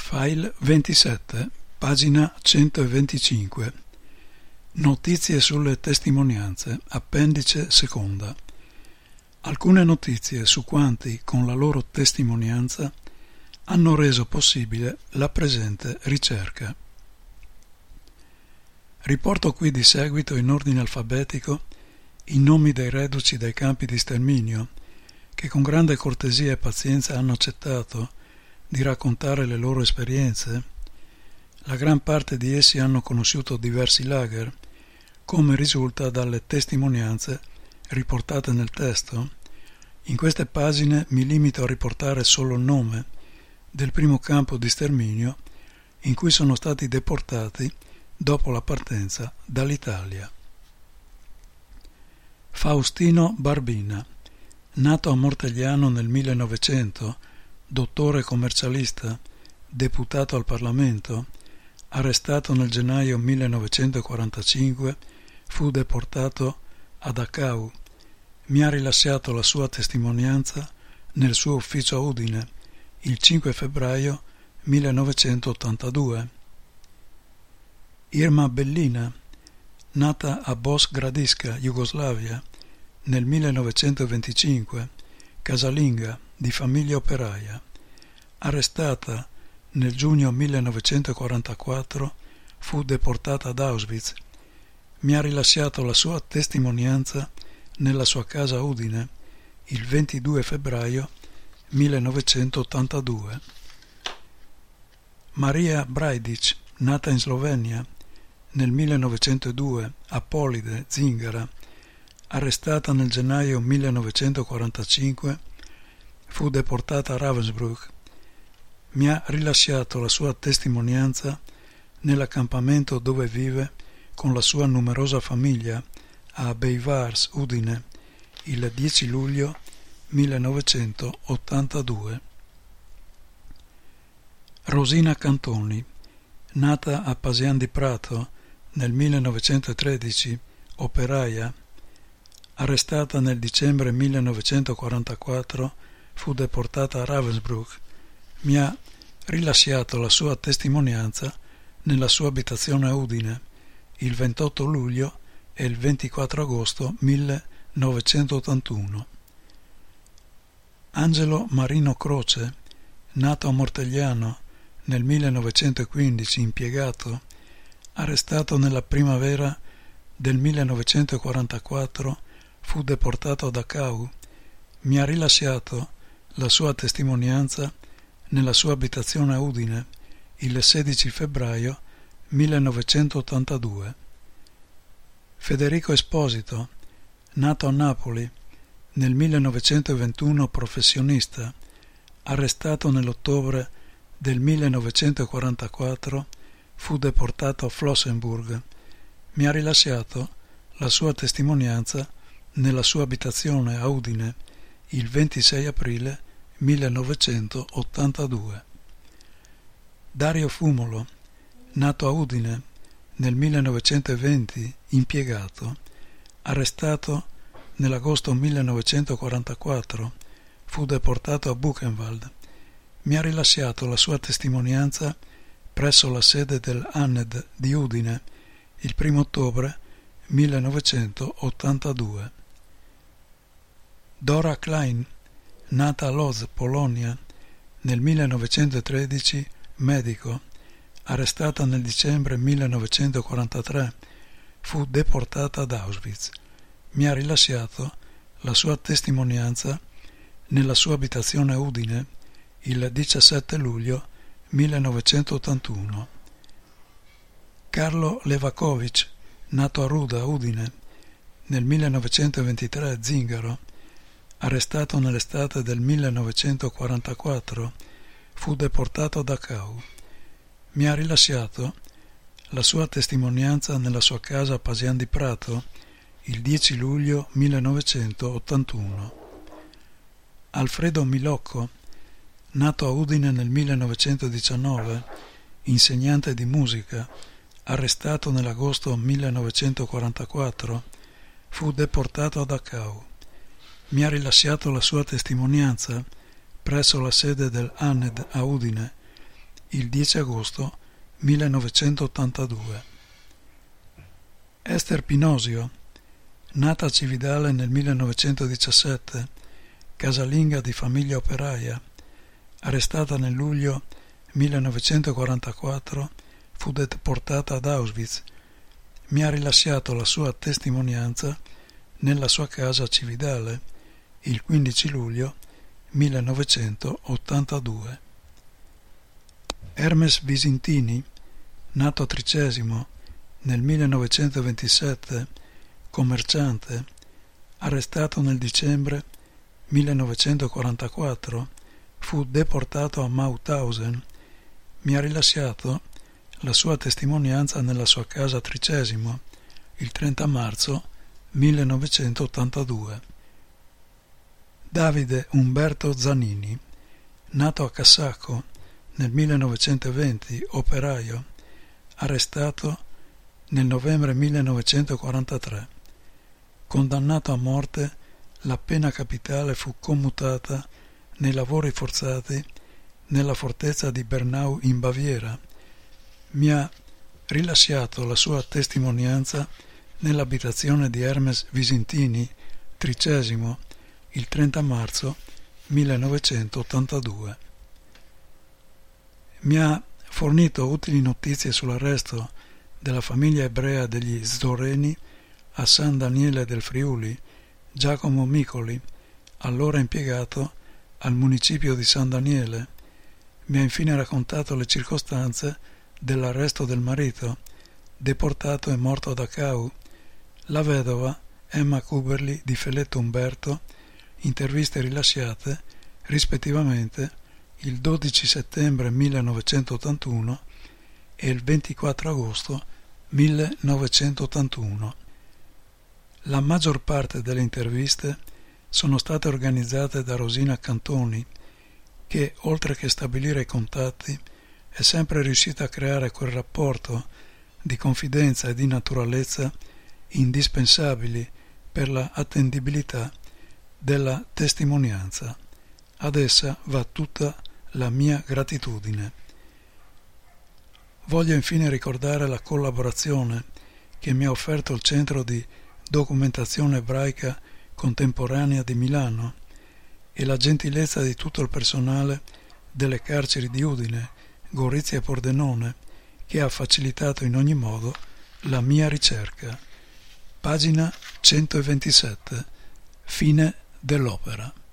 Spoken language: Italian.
File 27, pagina 125. Notizie sulle testimonianze, appendice seconda. Alcune notizie su quanti, con la loro testimonianza, hanno reso possibile la presente ricerca. Riporto qui di seguito in ordine alfabetico i nomi dei reduci dai campi di sterminio, che con grande cortesia e pazienza hanno accettato di raccontare le loro esperienze. La gran parte di essi hanno conosciuto diversi lager, come risulta dalle testimonianze riportate nel testo. In queste pagine mi limito a riportare solo il nome del primo campo di sterminio in cui sono stati deportati dopo la partenza dall'Italia. Faustino Barbina, nato a Mortegliano nel 1900, dottore commercialista, deputato al Parlamento, arrestato nel gennaio 1945, fu deportato a Dachau. Mi ha rilasciato la sua testimonianza nel suo ufficio a Udine il 5 febbraio 1982. Irma Bellina, nata a Bož Gradiška, Jugoslavia, nel 1925, casalinga di famiglia operaia, arrestata nel giugno 1944, fu deportata ad Auschwitz. Mi ha rilasciato la sua testimonianza nella sua casa a Udine il 22 febbraio 1982. Maria Brajdic, nata in Slovenia nel 1902 a Polide, Zingara, arrestata nel gennaio 1945, fu deportata a Ravensbrück. Mi ha rilasciato la sua testimonianza nell'accampamento dove vive con la sua numerosa famiglia a Beivars, Udine, il 10 luglio 1982. Rosina Cantoni, nata a Pasian di Prato nel 1913, operaia, arrestata nel dicembre 1944, fu deportata a Ravensbrück. Mi ha rilasciato la sua testimonianza nella sua abitazione a Udine il 28 luglio e il 24 agosto 1981. Angelo Marino Croce, nato a Mortegliano nel 1915, impiegato, arrestato nella primavera del 1944, fu deportato a Dachau. Mi ha rilasciato la sua testimonianza nella sua abitazione a Udine il 16 febbraio 1982. Federico Esposito, nato a Napoli nel 1921, professionista, arrestato nell'ottobre del 1944, fu deportato a Flossenburg. Mi ha rilasciato la sua testimonianza nella sua abitazione a Udine il 26 aprile 1982. Dario Fumolo, nato a Udine nel 1920, impiegato, arrestato nell'agosto 1944, fu deportato a Buchenwald. Mi ha rilasciato la sua testimonianza presso la sede dell'ANED di Udine il 1 ottobre 1982. Dora Klein, nata a Lodz, Polonia, nel 1913, medico, arrestata nel dicembre 1943, fu deportata ad Auschwitz. Mi ha rilasciato la sua testimonianza nella sua abitazione a Udine il 17 luglio 1981. Carlo Levakovic, nato a Ruda, Udine, nel 1923, zingaro, arrestato nell'estate del 1944, fu deportato a Dachau. Mi ha rilasciato la sua testimonianza nella sua casa a Pasian di Prato il 10 luglio 1981. Alfredo Milocco, nato a Udine nel 1919, insegnante di musica, arrestato nell'agosto 1944, fu deportato a Dachau. Mi ha rilasciato la sua testimonianza presso la sede dell'ANED a Udine il 10 agosto 1982. Ester Pinosio, nata a Cividale nel 1917, casalinga di famiglia operaia, arrestata nel luglio 1944, fu deportata ad Auschwitz. Mi ha rilasciato la sua testimonianza nella sua casa a Cividale il 15 luglio 1982. Hermes Visintini, nato a Tricesimo nel 1927, commerciante, arrestato nel dicembre 1944, fu deportato a Mauthausen. Mi ha rilasciato la sua testimonianza nella sua casa a Tricesimo il 30 marzo 1982. Davide Umberto Zanini, nato a Cassacco nel 1920, operaio, arrestato nel novembre 1943. Condannato a morte, la pena capitale fu commutata nei lavori forzati nella fortezza di Bernau in Baviera. Mi ha rilasciato la sua testimonianza nell'abitazione di Hermes Visintini, Tricesimo, il 30 marzo 1982. Mi ha fornito utili notizie sull'arresto della famiglia ebrea degli Zdoreni a San Daniele del Friuli, Giacomo Micoli, allora impiegato al municipio di San Daniele. Mi ha infine raccontato le circostanze dell'arresto del marito, deportato e morto a Dachau, la vedova Emma Kuberli di Feletto Umberto, interviste rilasciate rispettivamente il 12 settembre 1981 e il 24 agosto 1981. La maggior parte delle interviste sono state organizzate da Rosina Cantoni, che, oltre che stabilire i contatti, è sempre riuscita a creare quel rapporto di confidenza e di naturalezza indispensabili per la attendibilità della testimonianza. Ad essa va tutta la mia gratitudine. Voglio infine ricordare la collaborazione che mi ha offerto il Centro di Documentazione Ebraica Contemporanea di Milano e la gentilezza di tutto il personale delle carceri di Udine, Gorizia e Pordenone, che ha facilitato in ogni modo la mia ricerca. Pagina 127. Fine dell'opera.